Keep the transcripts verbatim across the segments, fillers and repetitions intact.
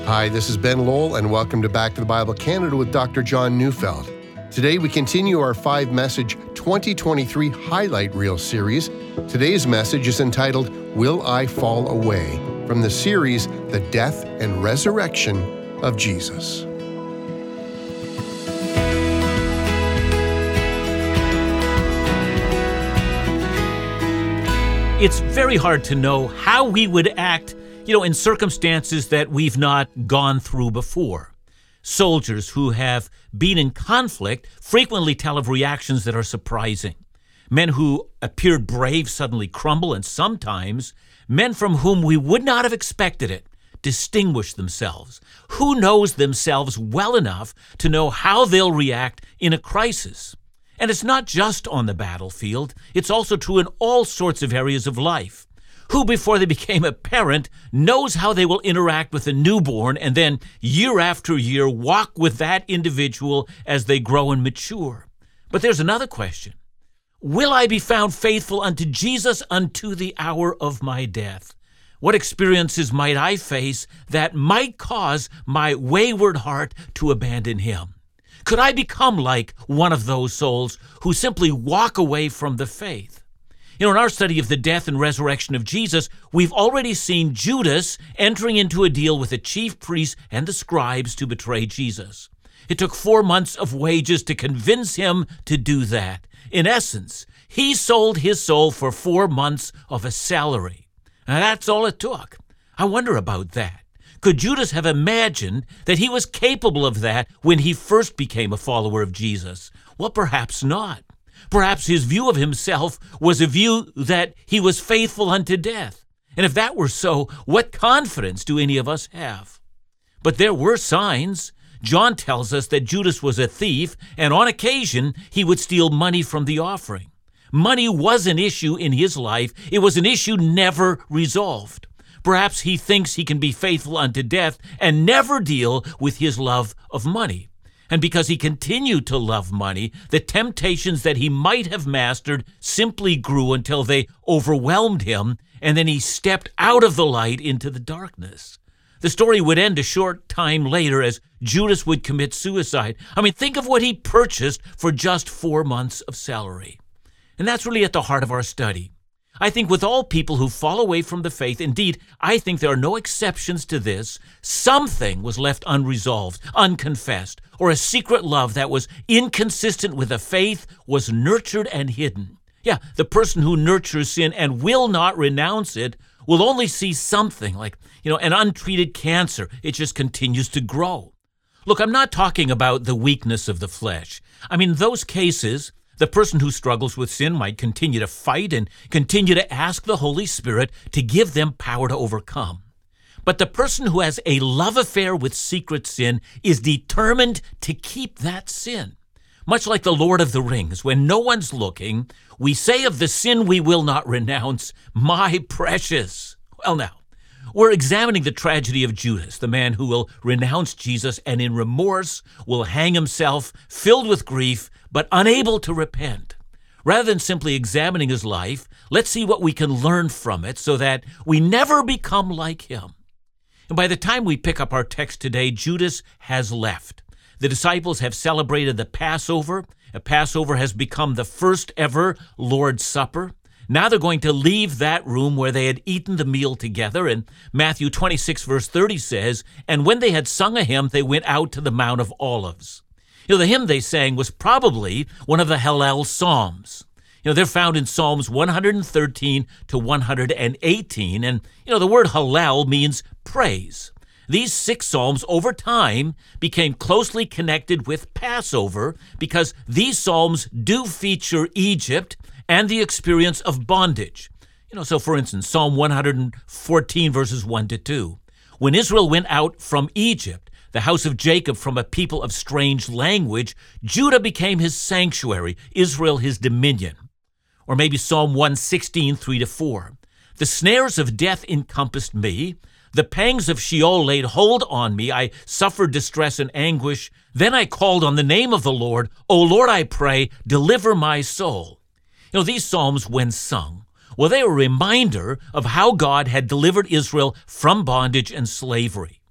Hi, this is Ben Lowell, and welcome to Back to the Bible Canada with Doctor John Neufeld. Today we continue our five-message twenty twenty-three Highlight Reel series. Today's message is entitled, Will I Fall Away? From the series, The Death and Resurrection of Jesus. It's very hard to know how we would act, you know, in circumstances that we've not gone through before. Soldiers who have been in conflict frequently tell of reactions that are surprising. Men who appeared brave suddenly crumble, and sometimes men from whom we would not have expected it distinguish themselves. Who knows themselves well enough to know how they'll react in a crisis? And it's not just on the battlefield, it's also true in all sorts of areas of life. Who, before they became a parent, knows how they will interact with a newborn and then, year after year, walk with that individual as they grow and mature? But there's another question. Will I be found faithful unto Jesus unto the hour of my death? What experiences might I face that might cause my wayward heart to abandon him? Could I become like one of those souls who simply walk away from the faith? You know, in our study of the death and resurrection of Jesus, we've already seen Judas entering into a deal with the chief priests and the scribes to betray Jesus. It took four months of wages to convince him to do that. In essence, he sold his soul for four months of a salary. Now, that's all it took. I wonder about that. Could Judas have imagined that he was capable of that when he first became a follower of Jesus? Well, perhaps not. Perhaps his view of himself was a view that he was faithful unto death. And if that were so, what confidence do any of us have? But there were signs. John tells us that Judas was a thief, and on occasion he would steal money from the offering. Money was an issue in his life. It was an issue never resolved. Perhaps he thinks he can be faithful unto death and never deal with his love of money. And because he continued to love money, the temptations that he might have mastered simply grew until they overwhelmed him, and then he stepped out of the light into the darkness. The story would end a short time later as Judas would commit suicide. I mean, think of what he purchased for just four months of salary. And that's really at the heart of our study. I think with all people who fall away from the faith, indeed, I think there are no exceptions to this, something was left unresolved, unconfessed, or a secret love that was inconsistent with the faith was nurtured and hidden. Yeah, the person who nurtures sin and will not renounce it will only see something like, you know, an untreated cancer. It just continues to grow. Look, I'm not talking about the weakness of the flesh. I mean, those cases, the person who struggles with sin might continue to fight and continue to ask the Holy Spirit to give them power to overcome. But the person who has a love affair with secret sin is determined to keep that sin. Much like the Lord of the Rings, when no one's looking, we say of the sin we will not renounce, my precious. Well, now, we're examining the tragedy of Judas, the man who will renounce Jesus and in remorse will hang himself, filled with grief, but unable to repent. Rather than simply examining his life, let's see what we can learn from it so that we never become like him. And by the time we pick up our text today, Judas has left. The disciples have celebrated the Passover. The Passover has become the first ever Lord's Supper. Now they're going to leave that room where they had eaten the meal together. And Matthew twenty-six verse thirty says, and when they had sung a hymn, they went out to the Mount of Olives. You know, the hymn they sang was probably one of the Hallel Psalms. You know, they're found in Psalms one hundred thirteen to one hundred eighteen. And, you know, the word Hallel means praise. These six psalms over time became closely connected with Passover because these psalms do feature Egypt and the experience of bondage. You know, so for instance, Psalm one hundred fourteen verses one to two. When Israel went out from Egypt, the house of Jacob from a people of strange language, Judah became his sanctuary, Israel his dominion. Or maybe Psalm one sixteen, three to four. The snares of death encompassed me. The pangs of Sheol laid hold on me. I suffered distress and anguish. Then I called on the name of the Lord. O Lord, I pray, deliver my soul. You know, these psalms, when sung, well, they were a reminder of how God had delivered Israel from bondage and slavery.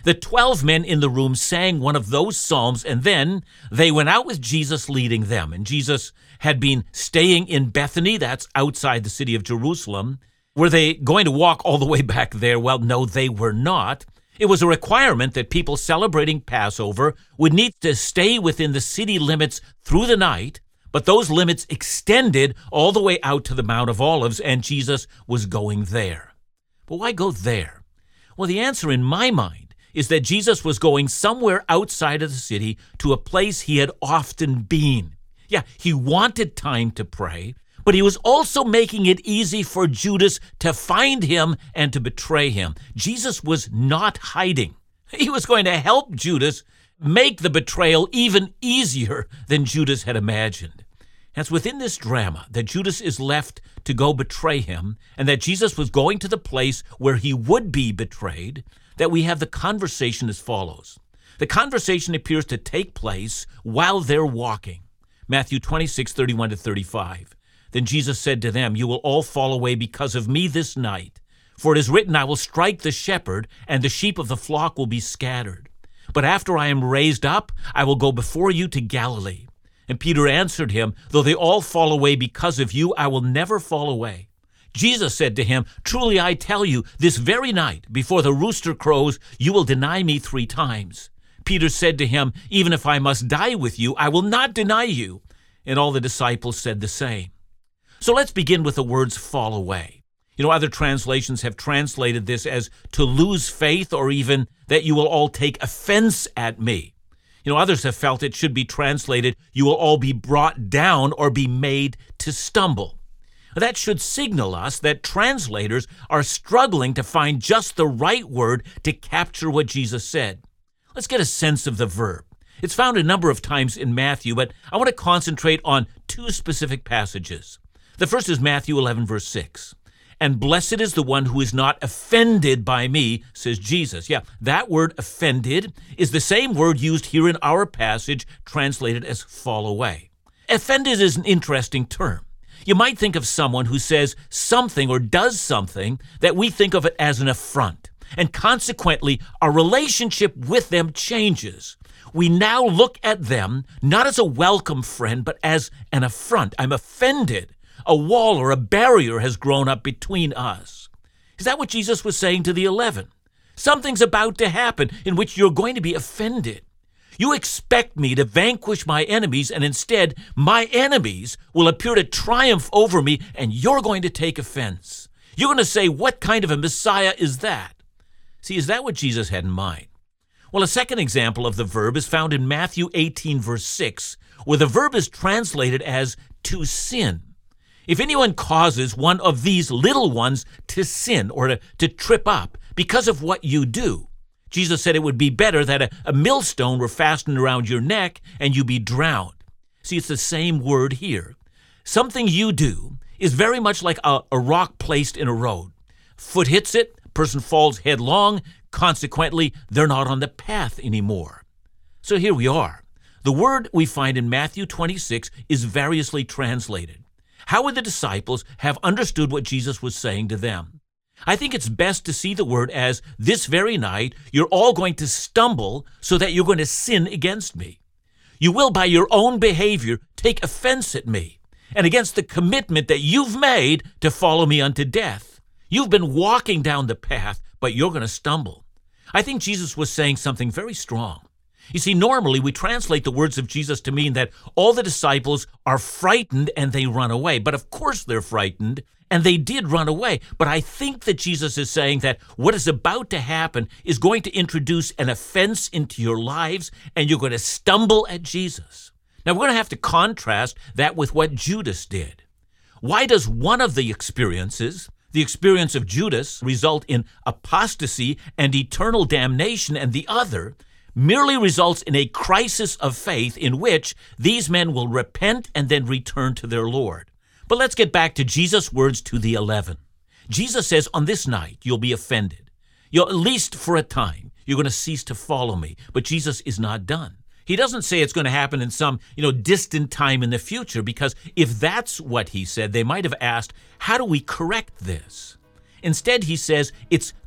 The twelve men in the room sang one of those psalms, and then they went out with Jesus leading them. And Jesus had been staying in Bethany, that's outside the city of Jerusalem. Were they going to walk all the way back there? Well, no, they were not. It was a requirement that people celebrating Passover would need to stay within the city limits through the night, but those limits extended all the way out to the Mount of Olives, and Jesus was going there. But why go there? Well, the answer in my mind is that Jesus was going somewhere outside of the city to a place he had often been. Yeah, he wanted time to pray, but he was also making it easy for Judas to find him and to betray him. Jesus was not hiding. He was going to help Judas make the betrayal even easier than Judas had imagined. And it's within this drama that Judas is left to go betray him, and that Jesus was going to the place where he would be betrayed, that we have the conversation as follows. The conversation appears to take place while they're walking. Matthew twenty-six, thirty-one to thirty-five. Then Jesus said to them, "You will all fall away because of me this night. For it is written, I will strike the shepherd, and the sheep of the flock will be scattered. But after I am raised up, I will go before you to Galilee." And Peter answered him, "Though they all fall away because of you, I will never fall away." Jesus said to him, "Truly I tell you, this very night, before the rooster crows, you will deny me three times." Peter said to him, "Even if I must die with you, I will not deny you." And all the disciples said the same. So let's begin with the words "fall away." You know, other translations have translated this as "to lose faith," or even that "you will all take offense at me." You know, others have felt it should be translated, "you will all be brought down or be made to stumble." That should signal us that translators are struggling to find just the right word to capture what Jesus said. Let's get a sense of the verb. It's found a number of times in Matthew, but I want to concentrate on two specific passages. The first is Matthew eleven, verse six. "And blessed is the one who is not offended by me," says Jesus. Yeah, that word "offended" is the same word used here in our passage, translated as "fall away." Offended is an interesting term. You might think of someone who says something or does something that we think of it as an affront, and consequently, our relationship with them changes. We now look at them not as a welcome friend, but as an affront. I'm offended. A wall or a barrier has grown up between us. Is that what Jesus was saying to the eleven? Something's about to happen in which you're going to be offended. You expect me to vanquish my enemies, and instead, my enemies will appear to triumph over me, and you're going to take offense. You're going to say, "What kind of a Messiah is that?" See, is that what Jesus had in mind? Well, a second example of the verb is found in Matthew eighteen, verse six, where the verb is translated as "to sin." If anyone causes one of these little ones to sin or to, to trip up because of what you do, Jesus said it would be better that a, a millstone were fastened around your neck and you be drowned. See, it's the same word here. Something you do is very much like a, a rock placed in a road. Foot hits it, person falls headlong, consequently, they're not on the path anymore. So here we are. The word we find in Matthew twenty-six is variously translated. How would the disciples have understood what Jesus was saying to them? I think it's best to see the word as, "This very night, you're all going to stumble so that you're going to sin against me. You will, by your own behavior, take offense at me and against the commitment that you've made to follow me unto death. You've been walking down the path, but you're going to stumble." I think Jesus was saying something very strong. You see, normally we translate the words of Jesus to mean that all the disciples are frightened and they run away. But of course they're frightened, and they did run away. But I think that Jesus is saying that what is about to happen is going to introduce an offense into your lives, and you're going to stumble at Jesus. Now, we're going to have to contrast that with what Judas did. Why does one of the experiences, the experience of Judas, result in apostasy and eternal damnation, and the other merely results in a crisis of faith in which these men will repent and then return to their Lord? But let's get back to Jesus' words to the eleven. Jesus says, "On this night, you'll be offended. You'll, at least for a time, you're going to cease to follow me." But Jesus is not done. He doesn't say it's going to happen in some, you know, distant time in the future, because if that's what he said, they might have asked, how do we correct this? Instead, he says it's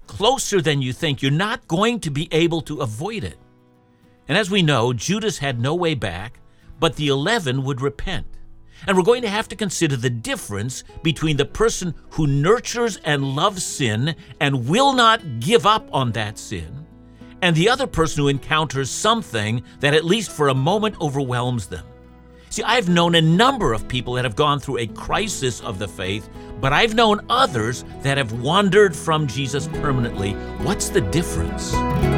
closer than you think. You're not going to be able to avoid it. And as we know, Judas had no way back, but the eleven would repent. And we're going to have to consider the difference between the person who nurtures and loves sin and will not give up on that sin, and the other person who encounters something that at least for a moment overwhelms them. See, I've known a number of people that have gone through a crisis of the faith, but I've known others that have wandered from Jesus permanently. What's the difference?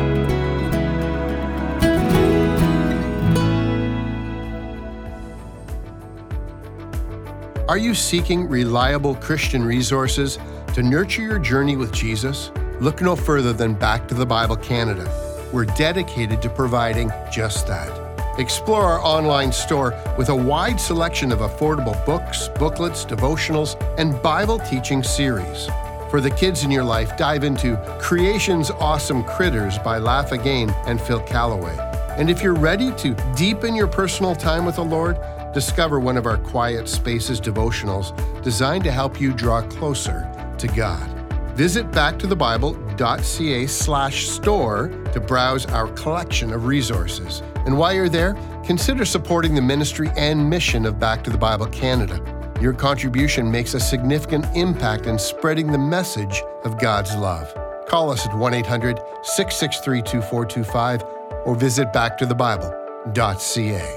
Are you seeking reliable Christian resources to nurture your journey with Jesus? Look no further than Back to the Bible Canada. We're dedicated to providing just that. Explore our online store with a wide selection of affordable books, booklets, devotionals, and Bible teaching series. For the kids in your life, dive into Creation's Awesome Critters by Laugh Again and Phil Callaway. And if you're ready to deepen your personal time with the Lord, discover one of our Quiet Spaces devotionals designed to help you draw closer to God. Visit backtothebible.ca slash store to browse our collection of resources. And while you're there, consider supporting the ministry and mission of Back to the Bible Canada. Your contribution makes a significant impact in spreading the message of God's love. Call us at one eight hundred, six six three, two four two five or visit back to the bible dot c a.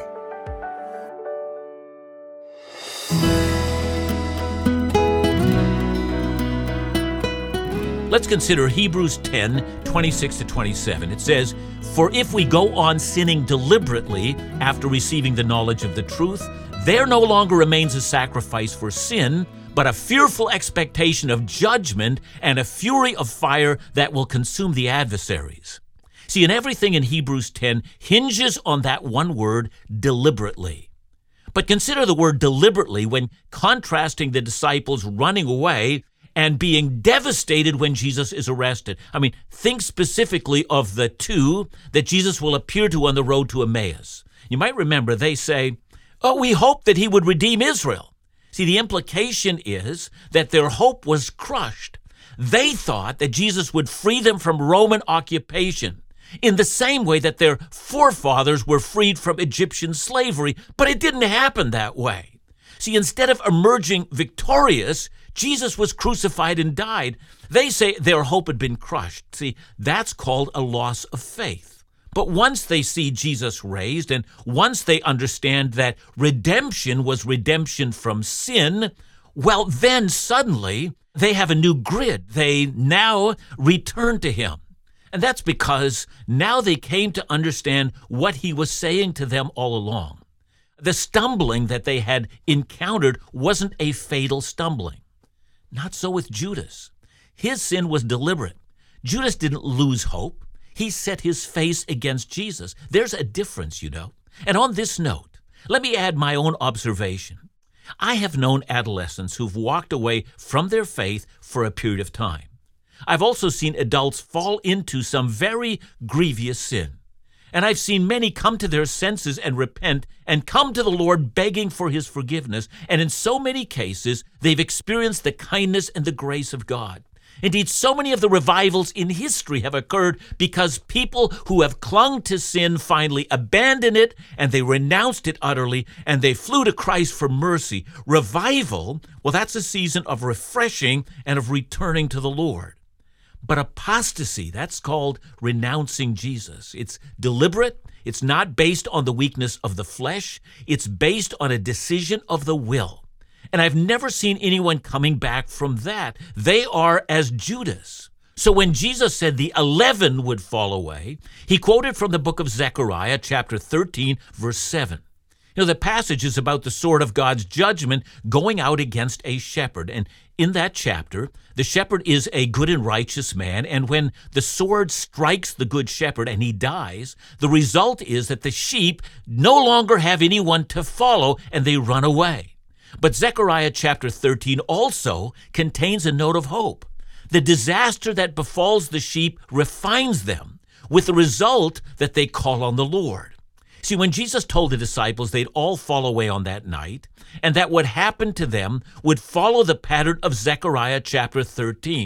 Let's consider Hebrews ten, twenty-six to twenty-seven. It says, "For if we go on sinning deliberately after receiving the knowledge of the truth, there no longer remains a sacrifice for sin, but a fearful expectation of judgment and a fury of fire that will consume the adversaries." See, and everything in Hebrews ten hinges on that one word, deliberately. But consider the word deliberately when contrasting the disciples running away and being devastated when Jesus is arrested. I mean, think specifically of the two that Jesus will appear to on the road to Emmaus. You might remember they say, "Oh, we hoped that he would redeem Israel." See, the implication is that their hope was crushed. They thought that Jesus would free them from Roman occupation in the same way that their forefathers were freed from Egyptian slavery, but it didn't happen that way. See, instead of emerging victorious, Jesus was crucified and died. They say their hope had been crushed. See, that's called a loss of faith. But once they see Jesus raised, and once they understand that redemption was redemption from sin, well, then suddenly they have a new grid. They now return to him. And that's because now they came to understand what he was saying to them all along. The stumbling that they had encountered wasn't a fatal stumbling. Not so with Judas. His sin was deliberate. Judas didn't lose hope. He set his face against Jesus. There's a difference, you know. And on this note, let me add my own observation. I have known adolescents who've walked away from their faith for a period of time. I've also seen adults fall into some very grievous sin. And I've seen many come to their senses and repent and come to the Lord begging for his forgiveness. And in so many cases, they've experienced the kindness and the grace of God. Indeed, so many of the revivals in history have occurred because people who have clung to sin finally abandoned it and they renounced it utterly and they flew to Christ for mercy. Revival, well, that's a season of refreshing and of returning to the Lord. But apostasy, that's called renouncing Jesus. It's deliberate. It's not based on the weakness of the flesh. It's based on a decision of the will. And I've never seen anyone coming back from that. They are as Judas. So when Jesus said the eleven would fall away, he quoted from the book of Zechariah, chapter thirteen, verse seven. You know, the passage is about the sword of God's judgment going out against a shepherd. And in that chapter, the shepherd is a good and righteous man. And when the sword strikes the good shepherd and he dies, the result is that the sheep no longer have anyone to follow and they run away. But Zechariah chapter thirteen also contains a note of hope. The disaster that befalls the sheep refines them, with the result that they call on the Lord. See, when Jesus told the disciples they'd all fall away on that night, and that what happened to them would follow the pattern of Zechariah chapter thirteen,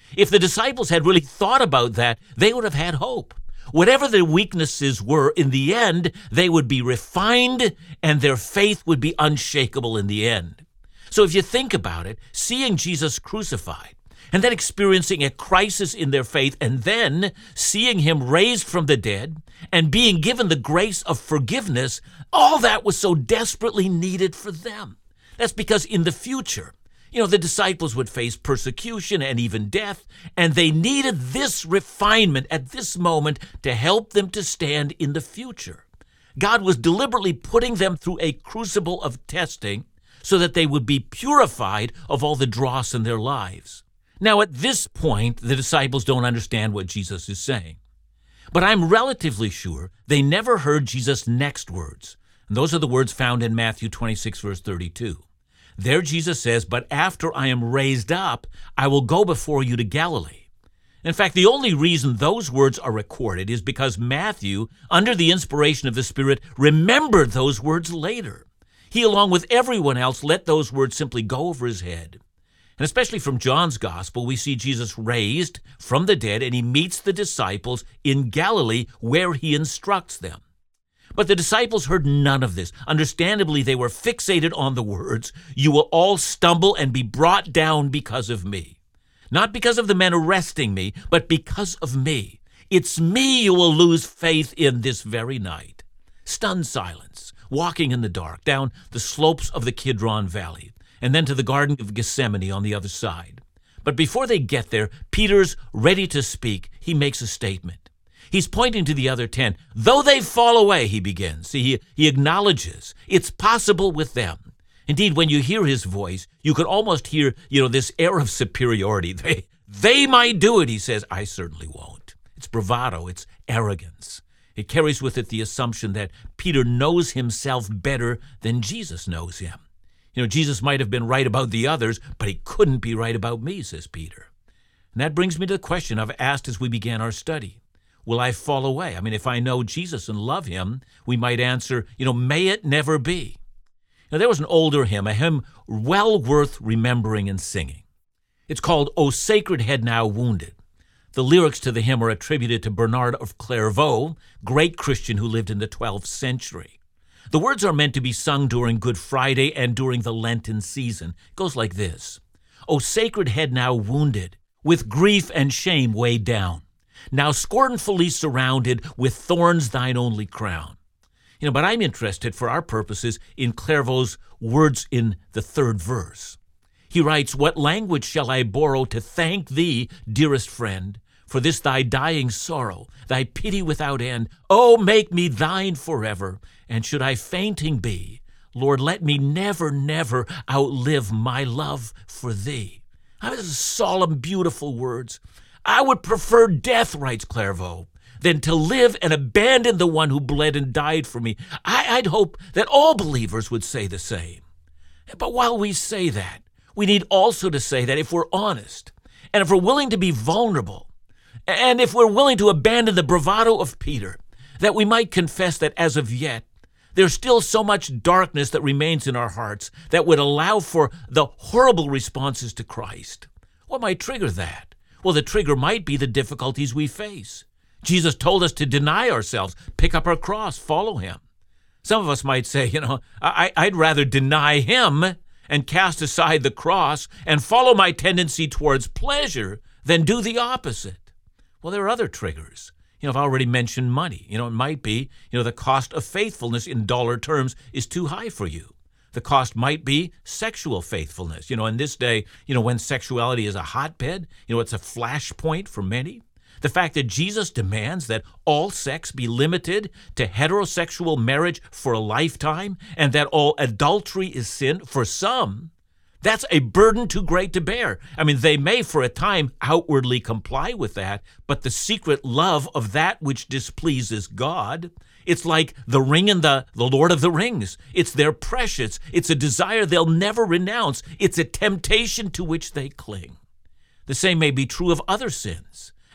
If the disciples had really thought about that, they would have had hope. Whatever their weaknesses were, in the end, they would be refined and their faith would be unshakable in the end. So if you think about it, seeing Jesus crucified and then experiencing a crisis in their faith and then seeing him raised from the dead and being given the grace of forgiveness, all that was so desperately needed for them. That's because in the future, you know, the disciples would face persecution and even death, and they needed this refinement at this moment to help them to stand in the future. God was deliberately putting them through a crucible of testing so that they would be purified of all the dross in their lives. Now, at this point, the disciples don't understand what Jesus is saying. But I'm relatively sure they never heard Jesus' next words. And those are the words found in Matthew twenty-six, verse thirty-two. There Jesus says, "But after I am raised up, I will go before you to Galilee." In fact, the only reason those words are recorded is because Matthew, under the inspiration of the Spirit, remembered those words later. He, along with everyone else, let those words simply go over his head. And especially from John's Gospel, we see Jesus raised from the dead, and he meets the disciples in Galilee where he instructs them. But the disciples heard none of this. Understandably, they were fixated on the words, "You will all stumble and be brought down because of me." Not because of the men arresting me, but because of me. It's me you will lose faith in this very night. Stunned silence, walking in the dark down the slopes of the Kidron Valley, and then to the Garden of Gethsemane on the other side. But before they get there, Peter's ready to speak. He makes a statement. He's pointing to the other ten. Though they fall away, he begins. See, he, he acknowledges it's possible with them. Indeed, when you hear his voice, you could almost hear, you know, this air of superiority. They, they might do it, he says. I certainly won't. It's bravado. It's arrogance. It carries with it the assumption that Peter knows himself better than Jesus knows him. You know, Jesus might have been right about the others, but he couldn't be right about me, says Peter. And that brings me to the question I've asked as we began our study. Will I fall away? I mean, if I know Jesus and love him, we might answer, you know, may it never be. Now, there was an older hymn, a hymn well worth remembering and singing. It's called, "O Sacred Head Now Wounded." The lyrics to the hymn are attributed to Bernard of Clairvaux, great Christian who lived in the twelfth century. The words are meant to be sung during Good Friday and during the Lenten season. It goes like this. "O sacred head now wounded, with grief and shame weighed down, now scornfully surrounded with thorns thine only crown." You know, but I'm interested for our purposes in Clairvaux's words in the third verse. He writes, "What language shall I borrow to thank thee, dearest friend, for this thy dying sorrow, thy pity without end? Oh, make me thine forever, and should I fainting be, Lord, let me never, never outlive my love for thee." I mean, those are solemn, beautiful words. I would prefer death, writes Clairvaux, than to live and abandon the one who bled and died for me. I, I'd hope that all believers would say the same. But while we say that, we need also to say that if we're honest, and if we're willing to be vulnerable, and if we're willing to abandon the bravado of Peter, that we might confess that as of yet, there's still so much darkness that remains in our hearts that would allow for the horrible responses to Christ. What might trigger that? Well, the trigger might be the difficulties we face. Jesus told us to deny ourselves, pick up our cross, follow him. Some of us might say, you know, I, I'd rather deny him and cast aside the cross and follow my tendency towards pleasure than do the opposite. Well, there are other triggers. You know, I've already mentioned money. You know, it might be, you know, the cost of faithfulness in dollar terms is too high for you. The cost might be sexual faithfulness. You know, in this day, you know, when sexuality is a hotbed, you know, it's a flashpoint for many. The fact that Jesus demands that all sex be limited to heterosexual marriage for a lifetime and that all adultery is sin for some, that's a burden too great to bear. I mean, they may for a time outwardly comply with that, but the secret love of that which displeases God, it's like the ring in the, the Lord of the Rings. It's their precious. It's a desire they'll never renounce. It's a temptation to which they cling. The same may be true of other sins.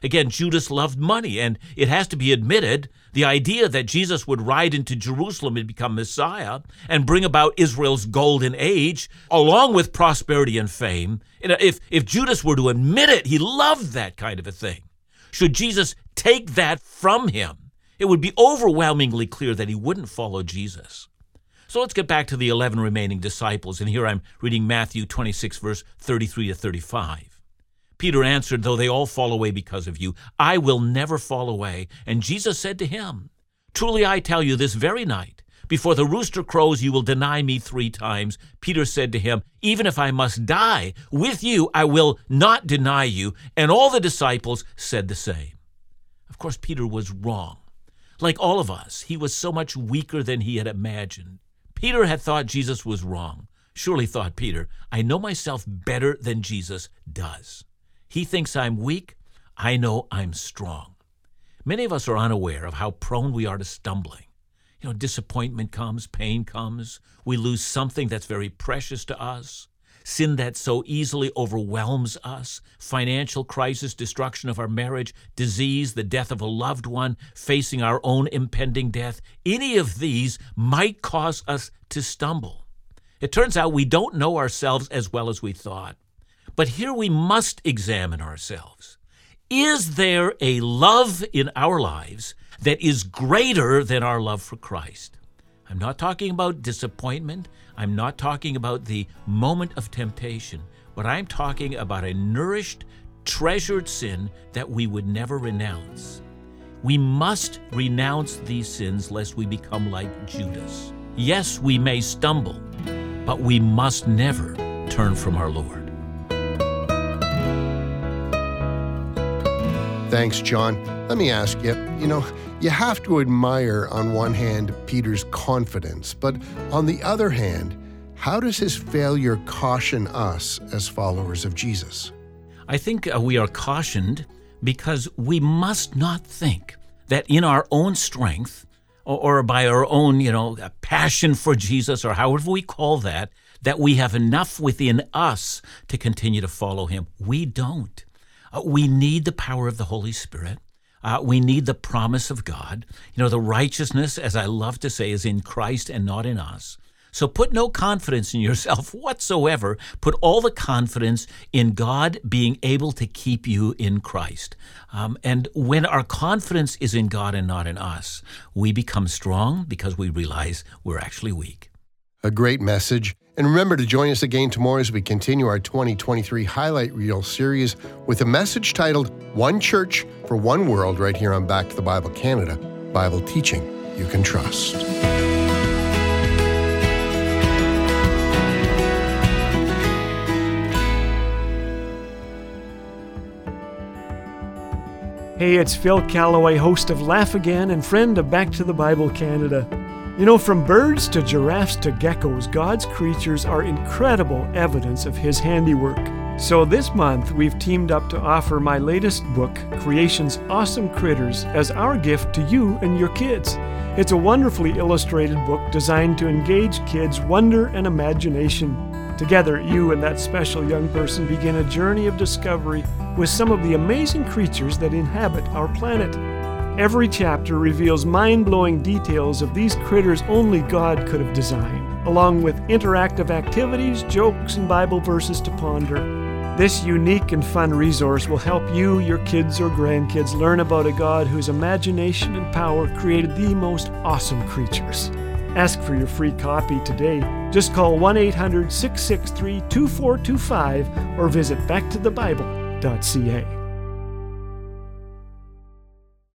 Again, Judas loved money, and it has to be admitted, the idea that Jesus would ride into Jerusalem and become Messiah and bring about Israel's golden age, along with prosperity and fame, if, if Judas were to admit it, he loved that kind of a thing. Should Jesus take that from him, it would be overwhelmingly clear that he wouldn't follow Jesus. So let's get back to the eleven remaining disciples, and here I'm reading Matthew twenty-six, verse thirty-three to thirty-five. Peter answered, though they all fall away because of you, I will never fall away. And Jesus said to him, truly I tell you, this very night, before the rooster crows, you will deny me three times. Peter said to him, even if I must die with you, I will not deny you. And all the disciples said the same. Of course, Peter was wrong. Like all of us, he was so much weaker than he had imagined. Peter had thought Jesus was wrong. Surely, thought Peter, I know myself better than Jesus does. He thinks I'm weak. I know I'm strong. Many of us are unaware of how prone we are to stumbling. You know, disappointment comes, pain comes. We lose something that's very precious to us. Sin that so easily overwhelms us. Financial crisis, destruction of our marriage, disease, the death of a loved one, facing our own impending death. Any of these might cause us to stumble. It turns out we don't know ourselves as well as we thought. But here we must examine ourselves. Is there a love in our lives that is greater than our love for Christ? I'm not talking about disappointment. I'm not talking about the moment of temptation, but I'm talking about a nourished, treasured sin that we would never renounce. We must renounce these sins lest we become like Judas. Yes, we may stumble, but we must never turn from our Lord. Thanks, John. Let me ask you, you know, you have to admire, on one hand, Peter's confidence, but on the other hand, how does his failure caution us as followers of Jesus? I think uh, we are cautioned because we must not think that in our own strength or, or by our own, you know, passion for Jesus, or however we call that, that we have enough within us to continue to follow him. We don't. Uh, we need the power of the Holy Spirit. Uh, we need the promise of God. You know, the righteousness, as I love to say, is in Christ and not in us. So put no confidence in yourself whatsoever. Put all the confidence in God being able to keep you in Christ. Um, and when our confidence is in God and not in us, we become strong because we realize we're actually weak. A great message. And remember to join us again tomorrow as we continue our twenty twenty-three Highlight Reel series with a message titled One Church for One World, right here on Back to the Bible Canada, Bible teaching you can trust. Hey, it's Phil Callaway, host of Laugh Again and friend of Back to the Bible Canada. You know, from birds to giraffes to geckos, God's creatures are incredible evidence of His handiwork. So this month, we've teamed up to offer my latest book, Creation's Awesome Critters, as our gift to you and your kids. It's a wonderfully illustrated book designed to engage kids' wonder and imagination. Together, you and that special young person begin a journey of discovery with some of the amazing creatures that inhabit our planet. Every chapter reveals mind-blowing details of these critters only God could have designed, along with interactive activities, jokes, and Bible verses to ponder. This unique and fun resource will help you, your kids, or grandkids learn about a God whose imagination and power created the most awesome creatures. Ask for your free copy today. Just call one eight hundred, six six three, two four two five or visit back to the bible dot c a.